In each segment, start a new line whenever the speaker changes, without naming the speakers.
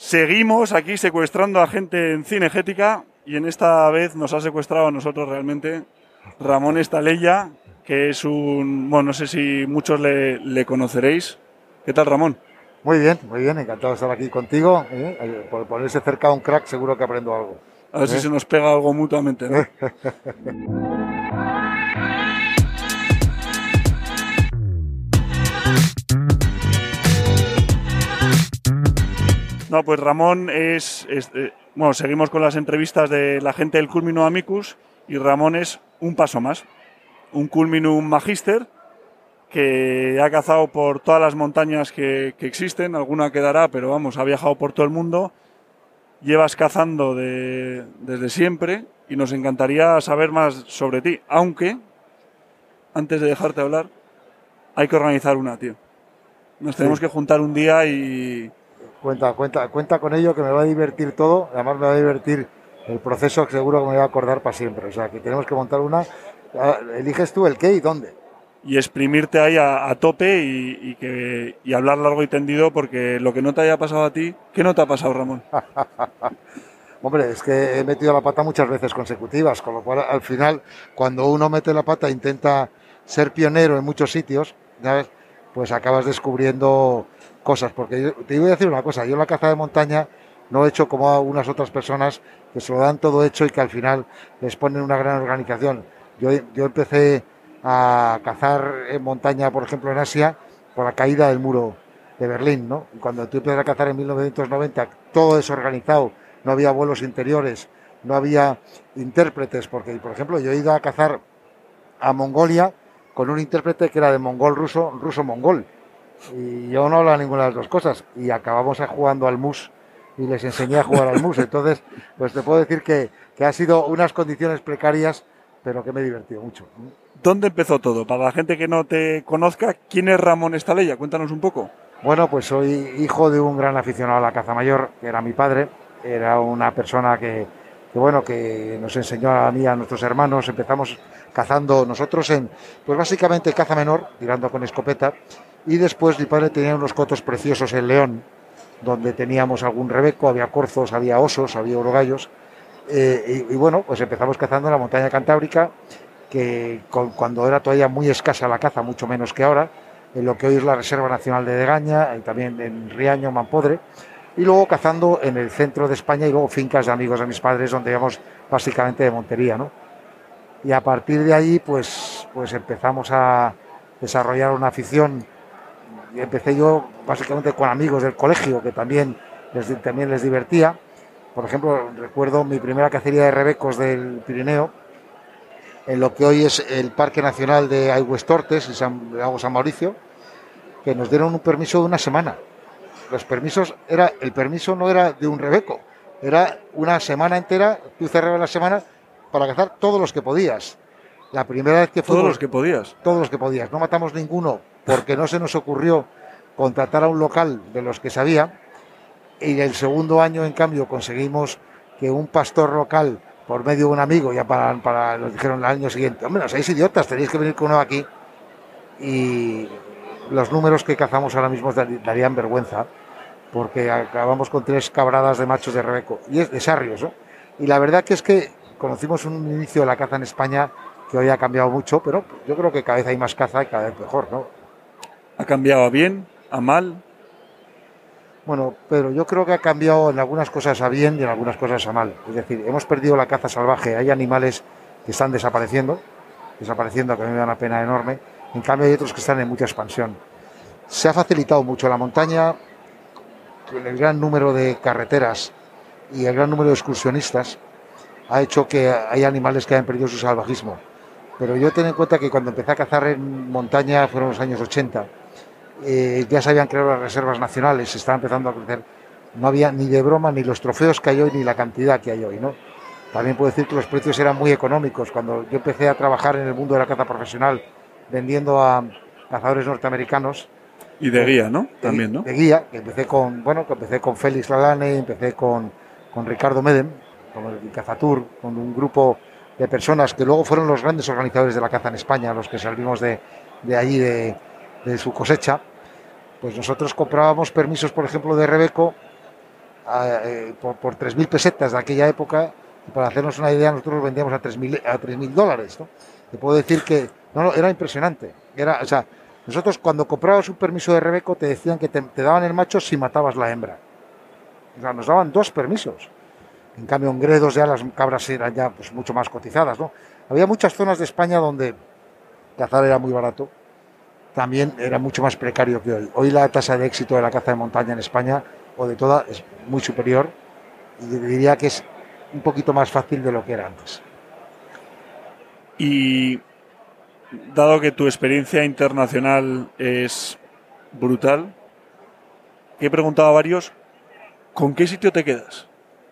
Seguimos aquí secuestrando a gente en Cinegética y en esta vez nos ha secuestrado a nosotros realmente Ramón Estaleya, que es bueno, no sé si muchos le conoceréis. ¿Qué tal, Ramón?
Muy bien, encantado de estar aquí contigo. Por ponerse cerca a un crack seguro que aprendo algo.
A ver si se nos pega algo mutuamente, ¿no? No, pues Ramón bueno, seguimos con las entrevistas de la gente del Culminum Amicus y Ramón es un paso más, un Culminum Magister que ha cazado por todas las montañas que existen, alguna quedará, pero vamos, ha viajado por todo el mundo, llevas cazando desde siempre y nos encantaría saber más sobre ti, aunque antes de dejarte hablar hay que organizar una, tío. Nos tenemos que juntar un día y...
Cuenta con ello, que me va a divertir todo. Además me va a divertir el proceso, que seguro que me va a acordar para siempre. O sea, que tenemos que montar una. Eliges tú el qué y dónde.
Y exprimirte ahí a tope y hablar largo y tendido, porque lo que no te haya pasado a ti, ¿qué no te ha pasado, Ramón?
Hombre, es que he metido la pata muchas veces consecutivas, con lo cual al final, cuando uno mete la pata e intenta ser pionero en muchos sitios, ¿sabes? Pues acabas descubriendo cosas. Porque te voy a decir una cosa, yo la caza de montaña no he hecho como algunas otras personas que se lo dan todo hecho y que al final les ponen una gran organización. Yo empecé a cazar en montaña, por ejemplo, en Asia, por la caída del muro de Berlín, ¿no? Y cuando tú empiezas a cazar en 1990, todo desorganizado, no había vuelos interiores, no había intérpretes, porque, por ejemplo, yo he ido a cazar a Mongolia con un intérprete que era de mongol ruso, ruso-mongol, y yo no hablaba ninguna de las dos cosas, y acabamos jugando al mus, y les enseñé a jugar al mus. Entonces, pues te puedo decir que ha sido unas condiciones precarias, pero que me he divertido mucho.
¿Dónde empezó todo? Para la gente que no te conozca, ¿quién es Ramón Estaleya? Cuéntanos un poco.
Bueno, pues soy hijo de un gran aficionado a la caza mayor, que era mi padre. Era una persona que nos enseñó a mí, a nuestros hermanos. Empezamos cazando nosotros pues básicamente caza menor, tirando con escopeta. Y después mi padre tenía unos cotos preciosos en León, donde teníamos algún rebeco, había corzos, había osos, había urogallos. Y bueno, pues empezamos cazando en la montaña cantábrica, que cuando era todavía muy escasa la caza, mucho menos que ahora, en lo que hoy es la Reserva Nacional de Degaña, y también en Riaño, Mampodre, y luego cazando en el centro de España y luego fincas de amigos de mis padres, donde íbamos básicamente de montería, ¿no? Y a partir de ahí, pues empezamos a desarrollar una afición. Y empecé yo básicamente con amigos del colegio, que también les divertía. Por ejemplo, recuerdo mi primera cacería de rebecos del Pirineo, en lo que hoy es el Parque Nacional de Aigüestortes y Lago San Mauricio, que nos dieron un permiso de una semana. El permiso no era de un rebeco, era una semana entera. Tú cerrabas la semana para cazar todos los que podías. La primera vez que fuimos,
¿Todos los que podías?
Todos los que podías. No matamos ninguno porque no se nos ocurrió contratar a un local de los que sabía. Y el segundo año, en cambio, conseguimos que un pastor local, por medio de un amigo, ya nos dijeron el año siguiente: hombre, no seáis idiotas, tenéis que venir con uno aquí. Y los números que cazamos ahora mismo darían vergüenza, porque acabamos con 3 cabradas de machos de rebeco, y es de sarrios, ¿no? Y la verdad que es que conocimos un inicio de la caza en España que hoy ha cambiado mucho, pero yo creo que cada vez hay más caza y cada vez mejor, ¿no?
¿Ha cambiado a bien, a mal?
Bueno, pero yo creo que ha cambiado en algunas cosas a bien y en algunas cosas a mal. Es decir, hemos perdido la caza salvaje. Hay animales que están desapareciendo, que a mí me da una pena enorme. En cambio hay otros que están en mucha expansión. Se ha facilitado mucho la montaña, con el gran número de carreteras y el gran número de excursionistas, ha hecho que hay animales que han perdido su salvajismo. Pero yo ten en cuenta que cuando empecé a cazar en montaña fueron los años 80. Ya se habían creado las reservas nacionales, se estaba empezando a crecer. No había ni de broma ni los trofeos que hay hoy ni la cantidad que hay hoy, ¿no? También puedo decir que los precios eran muy económicos. Cuando yo empecé a trabajar en el mundo de la caza profesional, vendiendo a cazadores norteamericanos.
Y de guía, ¿no? También, ¿no?
De guía, que empecé con Félix Lalane, empecé con Ricardo Medem, con el Cazatur, con un grupo de personas que luego fueron los grandes organizadores de la caza en España, los que salimos de allí, de su cosecha. Pues nosotros comprábamos permisos, por ejemplo, de rebeco por 3.000 pesetas de aquella época. Para hacernos una idea, nosotros los vendíamos a $3.000, ¿no? Te puedo decir que no, era impresionante. O sea, nosotros cuando comprabas un permiso de rebeco te decían que te daban el macho si matabas la hembra. O sea, nos daban 2 permisos. En cambio, en Gredos ya las cabras eran ya pues, mucho más cotizadas, ¿no? Había muchas zonas de España donde cazar era muy barato. También era mucho más precario que hoy. Hoy la tasa de éxito de la caza de montaña en España, o de toda, es muy superior. Y diría que es un poquito más fácil de lo que era antes.
Y dado que tu experiencia internacional es brutal, que he preguntado a varios, ¿con qué sitio te quedas?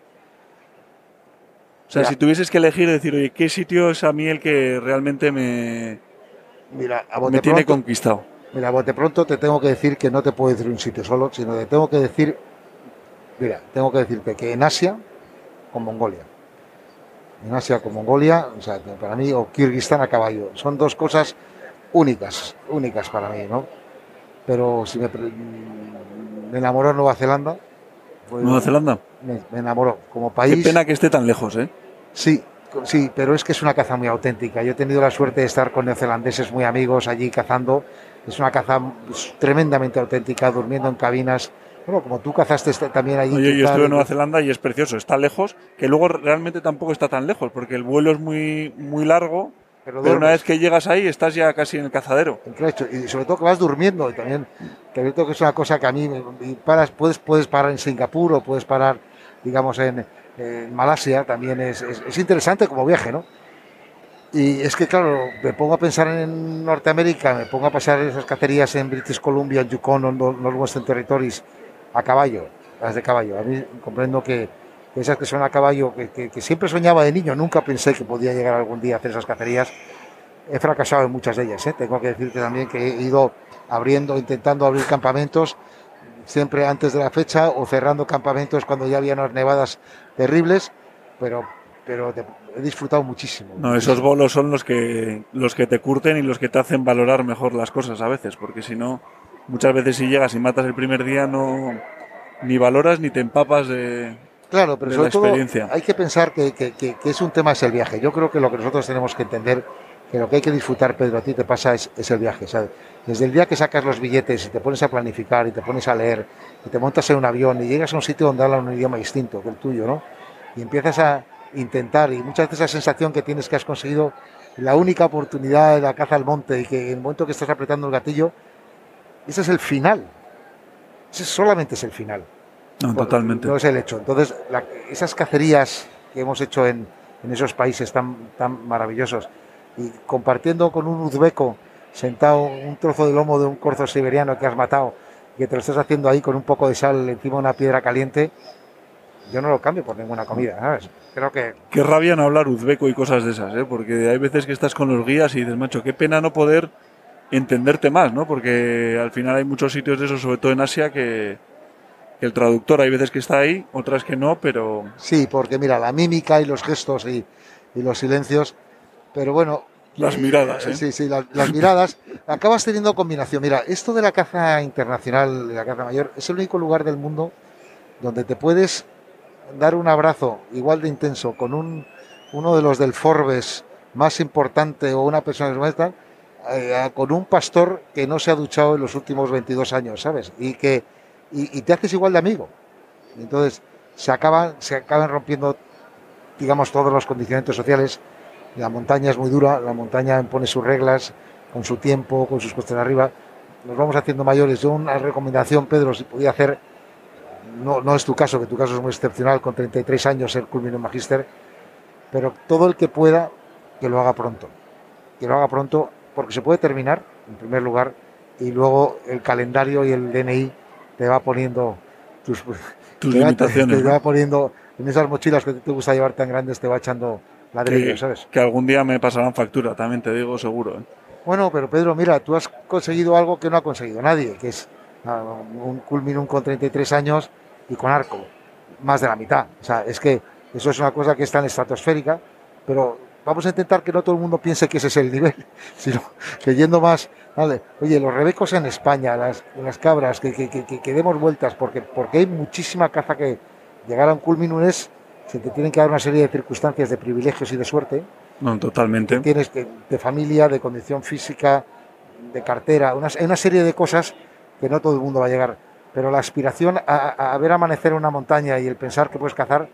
O sea,
Mira,
si tuvieses que elegir, decir, oye, ¿qué sitio es a mí el que realmente me tiene conquistado?
Mira, a bote pronto te tengo que decir que no te puedo decir un sitio solo, sino que tengo que decirte que en Asia, con Mongolia. En Asia con Mongolia, o sea, para mí, o Kirguistán a caballo. Son 2 cosas únicas para mí, ¿no? Pero si me enamoró Nueva Zelanda.
¿Nueva Zelanda?
Me enamoró como país.
Qué pena que esté tan lejos, ¿eh?
Sí, pero es que es una caza muy auténtica. Yo he tenido la suerte de estar con neozelandeses muy amigos allí cazando. Es una caza tremendamente auténtica, durmiendo en cabinas. Bueno, como tú cazaste también allí.
Oye, yo estuve en Nueva Zelanda y es precioso. Está lejos, que luego realmente tampoco está tan lejos, porque el vuelo es muy, muy largo, pero una vez que llegas ahí estás ya casi en el cazadero.
Y sobre todo que vas durmiendo. Y también, que es una cosa que a mí, puedes parar en Singapur o puedes parar, digamos, en Malasia. También es interesante como viaje, ¿no? Y es que, claro, me pongo a pensar en Norteamérica, me pongo a pasar esas cacerías en British Columbia, en Yukon, en Northwestern Territories, a caballo, las de caballo. A mí comprendo que esas que son a caballo, que siempre soñaba de niño, nunca pensé que podía llegar algún día a hacer esas cacerías. He fracasado en muchas de ellas, ¿eh? Tengo que decirte también que he ido intentando abrir campamentos, siempre antes de la fecha, o cerrando campamentos cuando ya había unas nevadas terribles, pero he disfrutado muchísimo.
No, esos bolos son los que te curten y los que te hacen valorar mejor las cosas a veces, porque si no, muchas veces si llegas y matas el primer día no ni valoras ni te empapas de
claro, pero
de
sobre
la experiencia.
Todo hay que pensar que es un tema, es el viaje. Yo creo que lo que nosotros tenemos que entender, que lo que hay que disfrutar, Pedro, a ti te pasa es el viaje, ¿sabes? Desde el día que sacas los billetes y te pones a planificar y te pones a leer y te montas en un avión y llegas a un sitio donde hablan un idioma distinto que el tuyo, ¿no? Y empiezas a intentar, y muchas veces la sensación que tienes que has conseguido la única oportunidad de la caza al monte y que en el momento que estás apretando el gatillo, ese es el final. Ese solamente es el final.
No, bueno, totalmente.
No es el hecho. Entonces, esas cacerías que hemos hecho en esos países tan maravillosos y compartiendo con un uzbeco sentado un trozo de lomo de un corzo siberiano que has matado, que te lo estás haciendo ahí con un poco de sal encima de una piedra caliente, yo no lo cambio por ninguna comida, ¿sabes? Creo que...
Qué rabia no hablar uzbeco y cosas de esas, ¿eh? Porque hay veces que estás con los guías y dices, macho, qué pena no poder entenderte más, ¿no? Porque al final hay muchos sitios de esos, sobre todo en Asia, que el traductor hay veces que está ahí, otras que no, pero...
Sí, porque mira, la mímica y los gestos y los silencios, pero bueno...
Las miradas, ¿eh?
Sí, las miradas. Acabas teniendo combinación. Mira, esto de la caza internacional, de la caza mayor, es el único lugar del mundo donde te puedes dar un abrazo igual de intenso con uno de los del Forbes más importante o una persona que está con un pastor que no se ha duchado en los últimos 22 años, ¿sabes? Y te haces igual de amigo. Entonces se acaban rompiendo, digamos, todos los condicionamientos sociales. La montaña es muy dura, la montaña impone sus reglas, con su tiempo, con sus costas de arriba. Nos vamos haciendo mayores. Yo una recomendación, Pedro, si podía hacer, no es tu caso, que tu caso es muy excepcional, con 33 años ser culminó magíster, pero todo el que pueda, que lo haga pronto. Que lo haga pronto, porque se puede terminar, en primer lugar, y luego el calendario y el DNI te va poniendo tus
limitaciones.
Te va poniendo en esas mochilas que te gusta llevar tan grandes, te va echando ladrillos, ¿sabes?
Que algún día me pasarán factura, también te digo, seguro, ¿eh?
Bueno, pero Pedro, mira, tú has conseguido algo que no ha conseguido nadie, que es un culminum con 33 años y con arco, más de la mitad. O sea, es que eso es una cosa que es tan estratosférica, pero vamos a intentar que no todo el mundo piense que ese es el nivel, sino que yendo más, vale, oye, los rebecos en España, las cabras, que demos vueltas, porque hay muchísima caza que llegar a un culminum se te tienen que dar una serie de circunstancias de privilegios y de suerte.
No, totalmente.
Tienes que, de familia, de condición física, de cartera, una serie de cosas que no todo el mundo va a llegar. Pero la aspiración a ver amanecer en una montaña y el pensar que puedes cazar,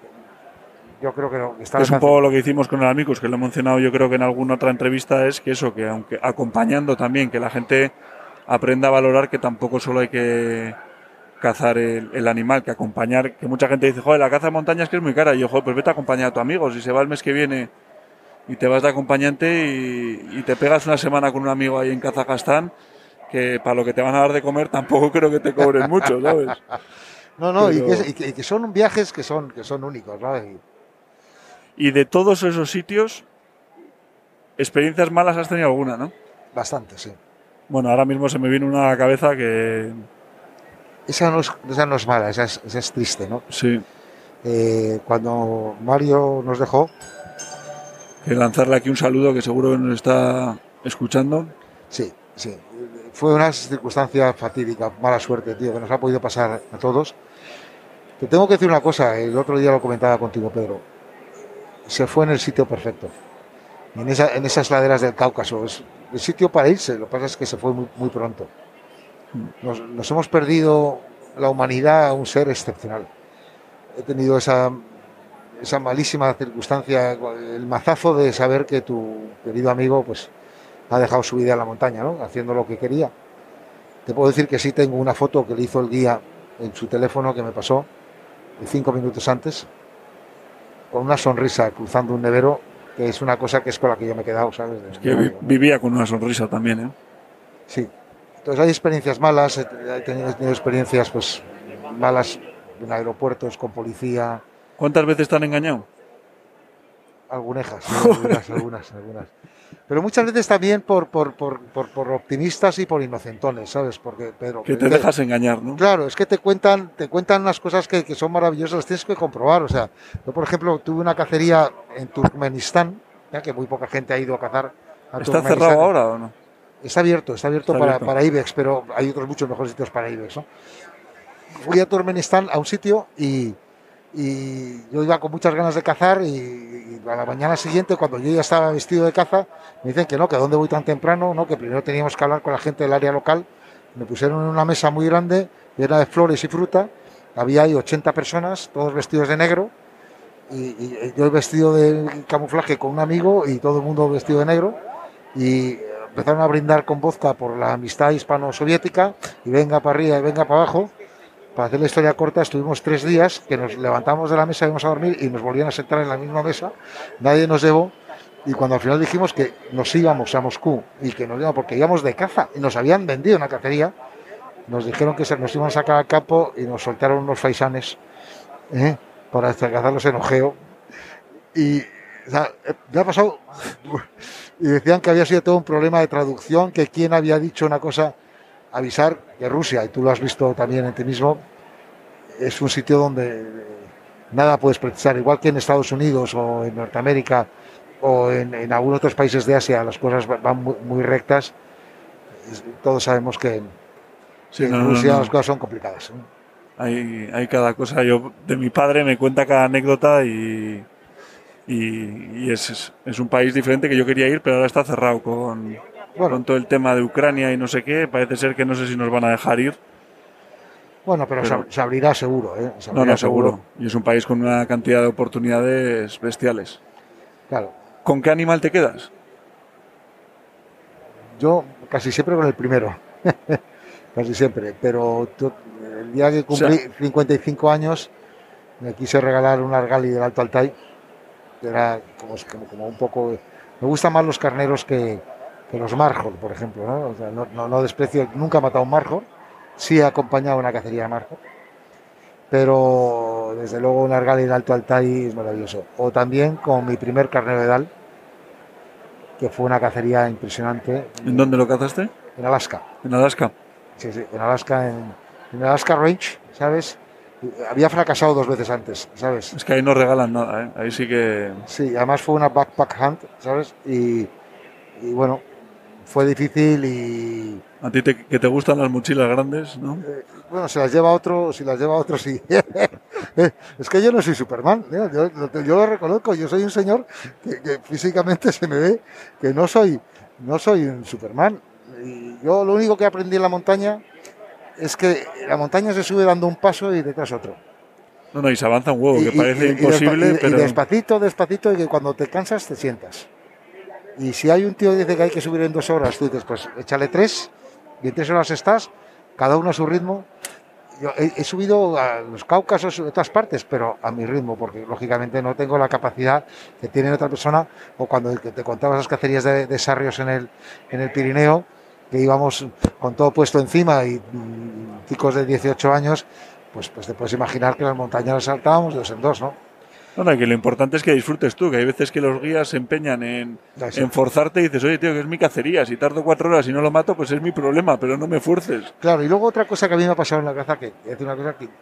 yo creo que no.
Es un poco lo que hicimos con el Amicus, que lo he mencionado yo creo que en alguna otra entrevista, es que eso, que aunque acompañando también, que la gente aprenda a valorar que tampoco solo hay que cazar el animal, que acompañar, que mucha gente dice, joder, la caza de montaña es que es muy cara, y yo, joder, pues vete a acompañar a tu amigo, si se va el mes que viene y te vas de acompañante y te pegas una semana con un amigo ahí en Kazajstán, que para lo que te van a dar de comer tampoco creo que te cobren mucho, ¿sabes?
No, pero... y que son viajes que son únicos, ¿no?
Y de todos esos sitios, experiencias malas has tenido alguna, ¿no?
Bastante, sí.
Bueno, ahora mismo se me viene una a la cabeza que...
Esa no es mala, esa es triste, ¿no?
Sí.
Cuando Mario nos dejó...
Que lanzarle aquí un saludo, que seguro que nos está escuchando.
Sí. Fue una circunstancia fatídica, mala suerte, tío, que nos ha podido pasar a todos. Te tengo que decir una cosa, el otro día lo comentaba contigo, Pedro. Se fue en el sitio perfecto. En esas laderas del Cáucaso. Es el sitio para irse, lo que pasa es que se fue muy, muy pronto. Nos hemos perdido la humanidad a un ser excepcional. He tenido esa malísima circunstancia, el mazazo de saber que tu querido amigo pues ha dejado su vida en la montaña, ¿no? Haciendo lo que quería. Te puedo decir que sí tengo una foto que le hizo el guía en su teléfono que me pasó 5 minutos antes, con una sonrisa cruzando un nevero, que es una cosa que es con la que yo me he quedado, ¿sabes?
Es que vivía con una sonrisa también, ¿eh?
Sí. Entonces hay experiencias malas, he tenido experiencias pues malas en aeropuertos, con policía.
¿Cuántas veces te han engañado?
Algunas. Pero muchas veces también por optimistas y por inocentones, ¿sabes? Porque, Pedro,
que te dejas engañar, ¿no?
Claro, es que te cuentan unas cosas que son maravillosas, las tienes que comprobar. O sea, yo, por ejemplo, tuve una cacería en Turkmenistán, ya que muy poca gente ha ido a cazar a
¿Está cerrado ahora o no?
Está abierto para IBEX, pero hay otros muchos mejores sitios para IBEX, ¿no? Fui a Turkmenistán a un sitio y yo iba con muchas ganas de cazar y a la mañana siguiente, cuando yo ya estaba vestido de caza, me dicen que no, que a dónde voy tan temprano, no, que primero teníamos que hablar con la gente del área local. Me pusieron en una mesa muy grande, llena de flores y fruta, había ahí 80 personas, todos vestidos de negro, y yo vestido de camuflaje con un amigo y todo el mundo vestido de negro, y empezaron a brindar con vodka por la amistad hispano-soviética, y venga para arriba y venga para abajo. Para hacer la historia corta, estuvimos 3 días que nos levantamos de la mesa, íbamos a dormir y nos volvían a sentar en la misma mesa, nadie nos llevó, y cuando al final dijimos que nos íbamos a Moscú y que nos íbamos porque íbamos de caza y nos habían vendido una cacería, nos dijeron que nos iban a sacar al campo y nos soltaron unos faisanes para cazarlos en ojeo. Y o sea, me ha pasado, y decían que había sido todo un problema de traducción, que quién había dicho una cosa. Avisar que Rusia, y tú lo has visto también en ti mismo, es un sitio donde nada puedes precisar, igual que en Estados Unidos o en Norteamérica o en algunos otros países de Asia, las cosas van muy, muy rectas. Todos sabemos que en Rusia las cosas son complicadas, ¿no?
Hay cada cosa. Yo de mi padre me cuenta cada anécdota y es un país diferente que yo quería ir, pero ahora está cerrado con todo el tema de Ucrania y no sé qué. Parece ser que no sé si nos van a dejar ir.
Bueno, pero se abrirá seguro, ¿eh?
Seguro. Y es un país con una cantidad de oportunidades bestiales.
Claro.
¿Con qué animal te quedas?
Yo casi siempre con el primero. Casi siempre. Pero el día que cumplí 55 años, me quise regalar un argali del Alto Altai. Que era como un poco... Me gustan más los carneros que los Marjor, por ejemplo, ¿no? O sea, no desprecio, nunca he matado un Marjor, sí he acompañado una cacería de Marjor, pero desde luego un argali del Alto Altai es maravilloso. O también con mi primer carnero de Dal, que fue una cacería impresionante.
¿En dónde lo cazaste?
En Alaska.
¿En Alaska?
Sí, en Alaska, en Alaska Range, ¿sabes? Había fracasado 2 veces antes, ¿sabes?
Es que ahí no regalan nada, ¿eh? Ahí sí que...
Sí, además fue una backpack hunt, ¿sabes? Y bueno, fue difícil y...
A ti que te gustan las mochilas grandes, ¿no?
Bueno, si las lleva otro, sí. Es que yo no soy Superman, yo lo reconozco, yo soy un señor que físicamente se me ve que no soy un Superman. Y yo lo único que aprendí en la montaña es que la montaña se sube dando un paso y detrás otro.
No, y se avanza un huevo, que parece imposible, pero...
Y despacito, y que cuando te cansas te sientas. Y si hay un tío que dice que hay que subir en 2 horas, tú dices, pues échale 3, y en 3 horas estás, cada uno a su ritmo. Yo he subido a los Cáucasos y otras partes, pero a mi ritmo, porque lógicamente no tengo la capacidad que tiene otra persona, o cuando te contaba esas cacerías de sarrios en el Pirineo, que íbamos con todo puesto encima y chicos de 18 años, pues te puedes imaginar que las montañas las saltábamos de 2 en 2, ¿no?
No, que lo importante es que disfrutes tú, que hay veces que los guías se empeñan en forzarte y dices, oye, tío, que es mi cacería, si tardo 4 horas y no lo mato, pues es mi problema, pero no me fuerces.
Claro, y luego otra cosa que a mí me ha pasado en la caza, que es una cosa que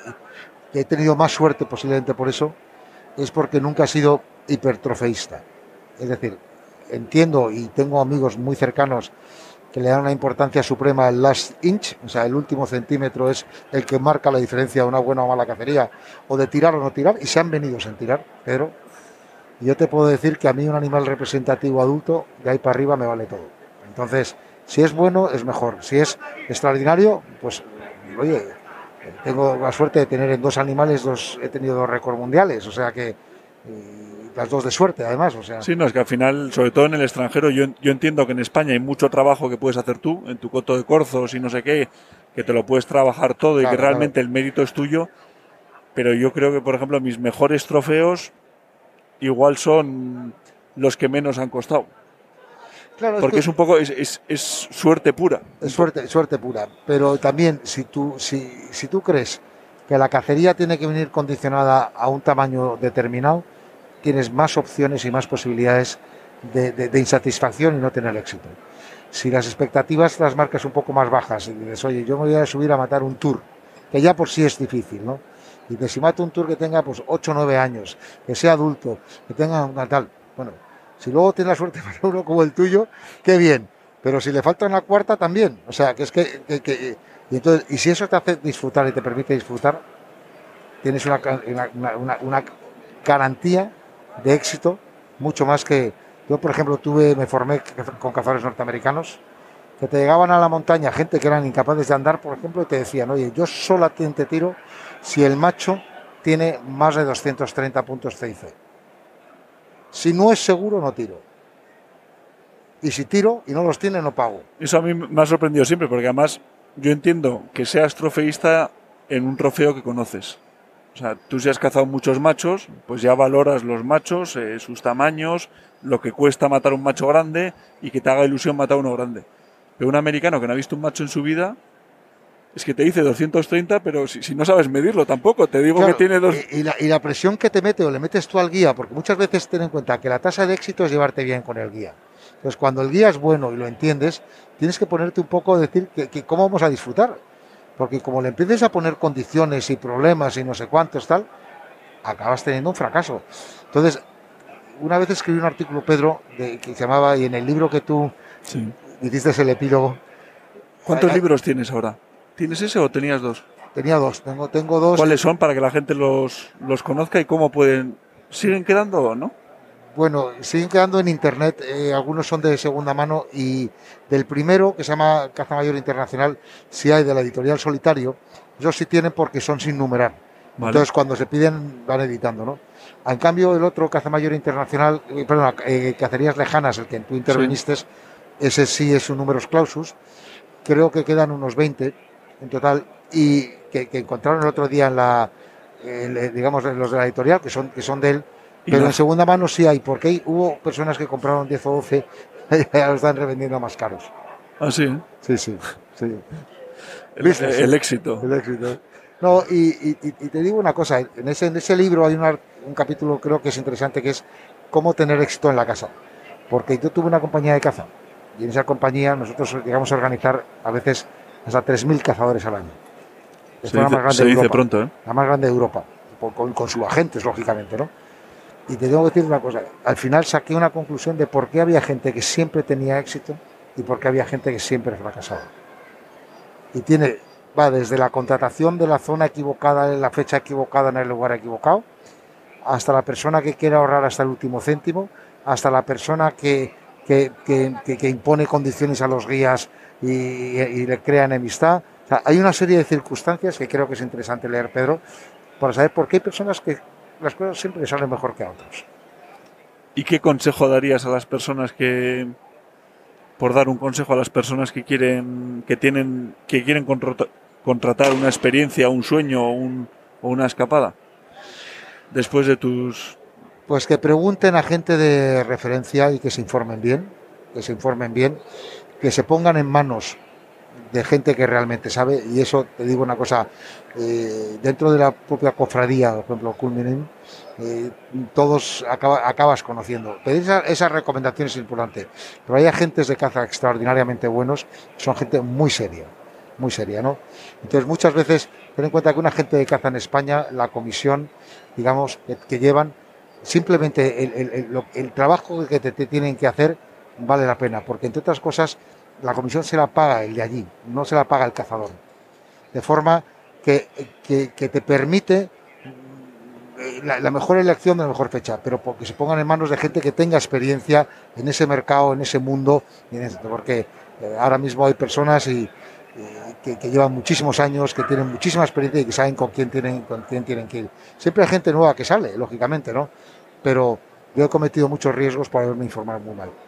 he tenido más suerte posiblemente por eso, es porque nunca he sido hipertrofeísta. Es decir, entiendo y tengo amigos muy cercanos que le dan una importancia suprema al last inch, o sea, el último centímetro es el que marca la diferencia de una buena o mala cacería, o de tirar o no tirar, y se han venido sin tirar, pero yo te puedo decir que a mí un animal representativo adulto, de ahí para arriba me vale todo. Entonces, si es bueno, es mejor. Si es extraordinario, pues, oye, tengo la suerte de tener en 2 animales, he tenido 2 récords mundiales, o sea que... las 2 de suerte, además, o sea.
Sí, no, es que al final, sobre todo en el extranjero, yo entiendo que en España hay mucho trabajo que puedes hacer tú, en tu coto de corzos y no sé qué, que te lo puedes trabajar todo, claro, y que realmente el mérito es tuyo, pero yo creo que, por ejemplo, mis mejores trofeos igual son los que menos han costado. Claro, porque es un poco, es suerte pura.
Es suerte pura, pero también si tú crees que la cacería tiene que venir condicionada a un tamaño determinado, tienes más opciones y más posibilidades de insatisfacción y no tener éxito. Si las expectativas las marcas un poco más bajas y dices, oye, yo me voy a subir a matar un tour, que ya por sí es difícil, ¿no? Y que si mato un tour que tenga pues 8 o 9 años, que sea adulto, que tenga una tal, bueno, si luego tienes la suerte para uno como el tuyo, qué bien, pero si le falta una cuarta también, o sea, que es que y entonces, y si eso te hace disfrutar y te permite disfrutar, tienes una garantía de éxito mucho más que yo, por ejemplo, me formé con cazadores norteamericanos que te llegaban a la montaña gente que eran incapaces de andar, por ejemplo, y te decían, oye, yo solamente tiro si el macho tiene más de 230 puntos CIC. Si no es seguro, no tiro. Y si tiro y no los tiene, no pago.
Eso a mí me ha sorprendido siempre, porque además yo entiendo que seas trofeísta en un trofeo que conoces. O sea, tú si has cazado muchos machos, pues ya valoras los machos, sus tamaños, lo que cuesta matar un macho grande y que te haga ilusión matar uno grande. Pero un americano que no ha visto un macho en su vida, es que te dice 230, pero si no sabes medirlo tampoco, te digo, claro, que tiene 2...
Y la presión que te mete o le metes tú al guía, porque muchas veces ten en cuenta que la tasa de éxito es llevarte bien con el guía. Entonces, cuando el guía es bueno y lo entiendes, tienes que ponerte un poco a decir que cómo vamos a disfrutar. Porque como le empieces a poner condiciones y problemas y no sé cuántos tal, acabas teniendo un fracaso. Entonces, una vez escribí un artículo, Pedro, que se llamaba, y en el libro que tú hiciste el epílogo...
¿Cuántos libros tienes ahora? ¿Tienes ese o tenías 2?
Tenía 2, tengo 2.
¿Cuáles son para que la gente los conozca y cómo pueden... ¿Siguen quedando o no?
Bueno, siguen quedando en internet, algunos son de segunda mano, y del primero, que se llama Caza Mayor Internacional, sí hay, de la editorial Solitario, ellos sí tienen porque son sin numerar. Vale. Entonces cuando se piden van editando, ¿no? En cambio el otro, Caza Mayor Internacional, Cacerías Lejanas, el que tú interviniste, sí, ese sí es un números clausus, creo que quedan unos 20 en total, y que encontraron el otro día digamos, los de la editorial, que son de él. Pero en segunda mano sí hay, porque hubo personas que compraron 10 o 12 y ya lo están revendiendo más caros.
¿Ah, sí?
Sí.
El éxito.
El éxito. No, y te digo una cosa, en ese libro hay un capítulo, creo que es interesante, que es cómo tener éxito en la caza. Porque yo tuve una compañía de caza, y en esa compañía nosotros llegamos a organizar a veces hasta 3.000 cazadores al año.
Se dice pronto, ¿eh?
La más grande de Europa, con sus agentes, lógicamente, ¿no? Y te tengo que decir una cosa, al final saqué una conclusión de por qué había gente que siempre tenía éxito y por qué había gente que siempre fracasaba. Y va desde la contratación de la zona equivocada, en la fecha equivocada, en el lugar equivocado, hasta la persona que quiere ahorrar hasta el último céntimo, hasta la persona que impone condiciones a los guías y le crea enemistad. O sea, hay una serie de circunstancias que creo que es interesante leer, Pedro, para saber por qué hay personas que las cosas siempre les salen mejor que a otros.
¿Y qué consejo darías a las personas por dar un consejo a las personas que quieren contratar una experiencia, un sueño o una escapada? Después de tus...
Pues que pregunten a gente de referencia y que se informen bien, que se pongan en manos de gente que realmente sabe. Y eso, te digo una cosa, dentro de la propia cofradía, por ejemplo, Culminim, todos acabas conociendo. Pedir esa recomendación es importante, pero hay agentes de caza extraordinariamente buenos, son gente muy seria, ¿no? Entonces, muchas veces, ten en cuenta que un agente de caza en España, la comisión, digamos, que llevan, simplemente el trabajo que te tienen que hacer vale la pena, porque entre otras cosas la comisión se la paga el de allí, no se la paga el cazador, de forma que te permite la mejor elección de la mejor fecha, pero porque se pongan en manos de gente que tenga experiencia en ese mercado, en ese mundo, porque ahora mismo hay personas que llevan muchísimos años, que tienen muchísima experiencia y que saben con quién tienen que ir. Siempre hay gente nueva que sale, lógicamente, ¿no? Pero yo he cometido muchos riesgos por haberme informado muy mal.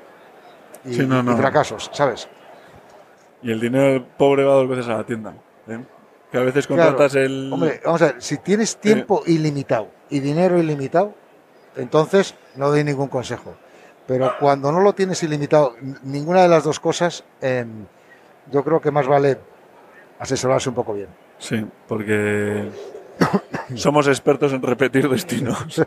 Y fracasos, ¿sabes?
Y el dinero del pobre va dos veces a la tienda, ¿eh? Que a veces contratas
Hombre, vamos a ver, si tienes tiempo ilimitado y dinero ilimitado, entonces no doy ningún consejo. Pero cuando no lo tienes ilimitado, ninguna de las dos cosas, yo creo que más vale asesorarse un poco bien.
Sí, porque somos expertos en repetir destinos.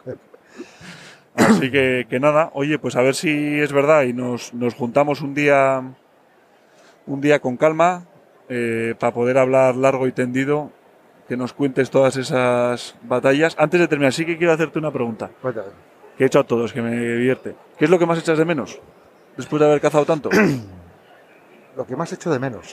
Así que nada, oye, pues a ver si es verdad y nos juntamos un día con calma para poder hablar largo y tendido, que nos cuentes todas esas batallas. Antes de terminar, sí que quiero hacerte una pregunta.
Cuéntame.
Que he hecho a todos, que me divierte. ¿Qué es lo que más echas de menos después de haber cazado tanto?
Lo que más echo de menos.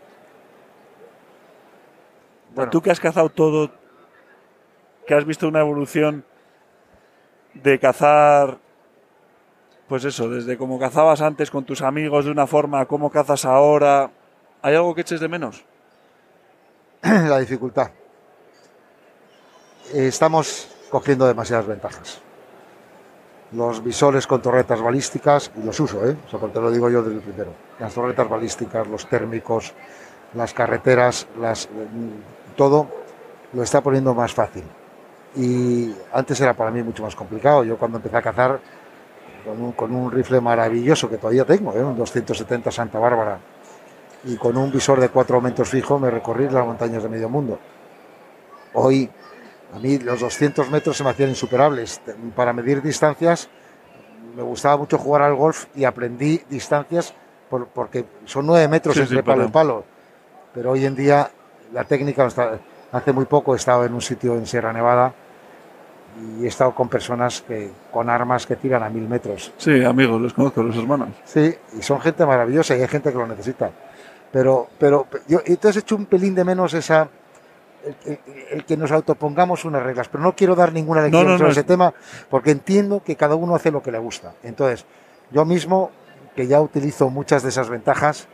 Bueno. Tú que has cazado todo, que has visto una evolución de cazar, pues eso, desde cómo cazabas antes con tus amigos de una forma a cómo cazas ahora, ¿hay algo que eches de menos?
La dificultad. Estamos cogiendo demasiadas ventajas. Los visores con torretas balísticas, y los uso, o sea, te lo digo yo desde el primero. Las torretas balísticas, los térmicos, las carreteras, todo lo está poniendo más fácil. Y antes era para mí mucho más complicado. Yo cuando empecé a cazar con un rifle maravilloso que todavía tengo, un 270 Santa Bárbara, y con un visor de 4 aumentos fijo me recorrí las montañas de medio mundo. Hoy a mí los 200 metros se me hacían insuperables. Para medir distancias me gustaba mucho jugar al golf y aprendí distancias porque son 9 metros entre palo y palo. Pero hoy en día la técnica hace muy poco he estado en un sitio en Sierra Nevada y he estado con personas con armas que tiran a 1000 metros.
Sí, amigos, los conozco, los hermanos.
Sí, y son gente maravillosa y hay gente que lo necesita. Pero yo entonces he hecho un pelín de menos el que nos autopongamos unas reglas, pero no quiero dar ninguna lección sobre ese tema porque entiendo que cada uno hace lo que le gusta. Entonces, yo mismo, que ya utilizo muchas de esas ventajas,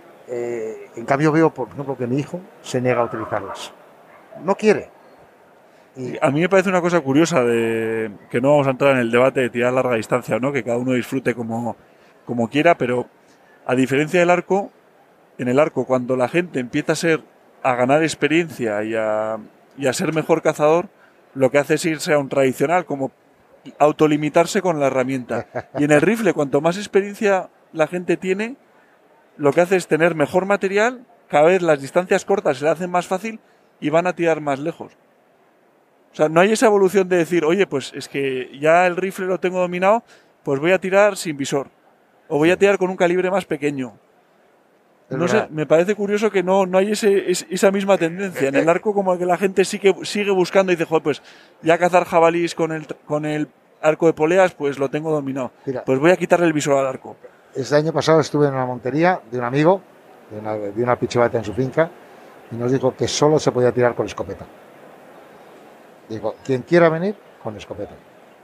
en cambio veo, por ejemplo, que mi hijo se niega a utilizarlas. No quiere.
Y a mí me parece una cosa curiosa de que no vamos a entrar en el debate de tirar larga distancia, ¿no? Que cada uno disfrute como quiera, pero a diferencia del arco, en el arco, cuando la gente empieza a ganar experiencia y a ser mejor cazador, lo que hace es irse a un tradicional, como autolimitarse con la herramienta. Y en el rifle, cuanto más experiencia la gente tiene, lo que hace es tener mejor material, cada vez las distancias cortas se le hacen más fácil y van a tirar más lejos. O sea, no hay esa evolución de decir, oye, pues es que ya el rifle lo tengo dominado, pues voy a tirar sin visor. O voy a tirar con un calibre más pequeño. No sé, me parece curioso que no hay esa misma tendencia. En el arco como que la gente sigue buscando y dice, joder, pues ya cazar jabalís con el arco de poleas, pues lo tengo dominado. Mira, pues voy a quitarle el visor al arco.
Este año pasado estuve en una montería de un amigo, de una pichivata en su finca, y nos dijo que solo se podía tirar con escopeta. Digo, quien quiera venir, con escopeta.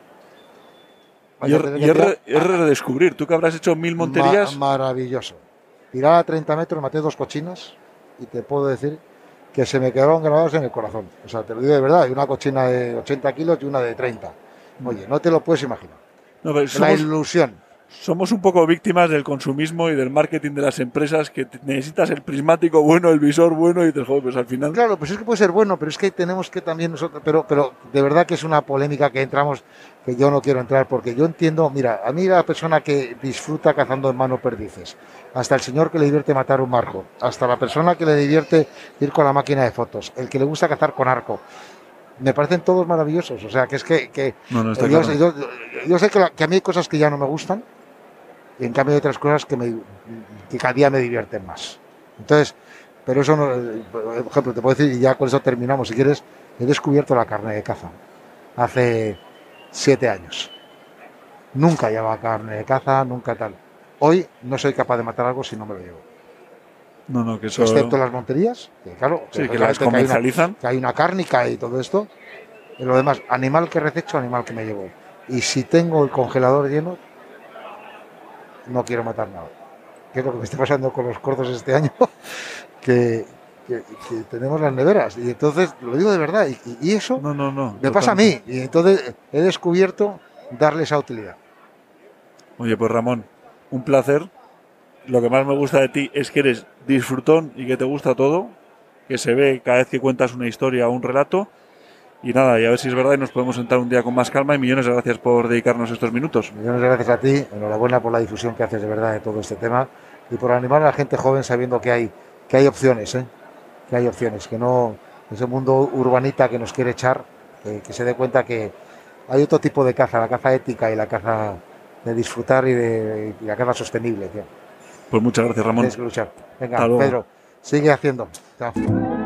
Y es redescubrir. Tú que habrás hecho 1000 monterías.
Maravilloso. Tirar a 30 metros, maté 2 cochinas y te puedo decir que se me quedaron grabados en el corazón. O sea, te lo digo de verdad, hay una cochina de 80 kilos y una de 30. Oye, no te lo puedes imaginar.
No, pero
la ilusión.
Somos un poco víctimas del consumismo y del marketing de las empresas, que necesitas el prismático bueno, el visor bueno y te joder, pues al final...
Claro, pues es que puede ser bueno, pero es que tenemos que también nosotros... Pero de verdad que es una polémica que entramos, que yo no quiero entrar, porque yo entiendo, mira, a mí la persona que disfruta cazando en mano perdices, hasta el señor que le divierte matar un marco, hasta la persona que le divierte ir con la máquina de fotos, el que le gusta cazar con arco, me parecen todos maravillosos. O sea, que es que
no,
yo sé que a mí hay cosas que ya no me gustan, y en cambio hay otras cosas que cada día me divierten más. Entonces, pero eso no, por ejemplo, te puedo decir, y ya con eso terminamos, si quieres, he descubierto la carne de caza hace 7 años. Nunca llevaba carne de caza, nunca tal. Hoy no soy capaz de matar algo si no me lo llevo.
No, que eso...
Excepto las monterías, que claro,
sí, que las comercializan.
Que hay una cárnica y todo esto. Y lo demás, animal que rececho, animal que me llevo. Y si tengo el congelador lleno, no quiero matar nada. Que es lo que me está pasando con los corzos este año, que tenemos las neveras. Y entonces, lo digo de verdad, y eso me pasa a mí. Y entonces he descubierto darle esa utilidad.
Oye, pues Ramón, un placer. Lo que más me gusta de ti es que eres disfrutón y que te gusta todo, que se ve cada vez que cuentas una historia o un relato. Y nada, y a ver si es verdad y nos podemos sentar un día con más calma, y millones de gracias por dedicarnos estos minutos.
Millones de gracias a ti, enhorabuena por la difusión que haces de verdad de todo este tema y por animar a la gente joven sabiendo que hay opciones, que hay opciones, que no ese mundo urbanita que nos quiere echar, que se dé cuenta que hay otro tipo de caza, la caza ética y la caza de disfrutar y la caza sostenible. Tío.
Pues muchas gracias, Ramón.
Tienes que luchar. Venga, Pedro, sigue haciendo. Chao.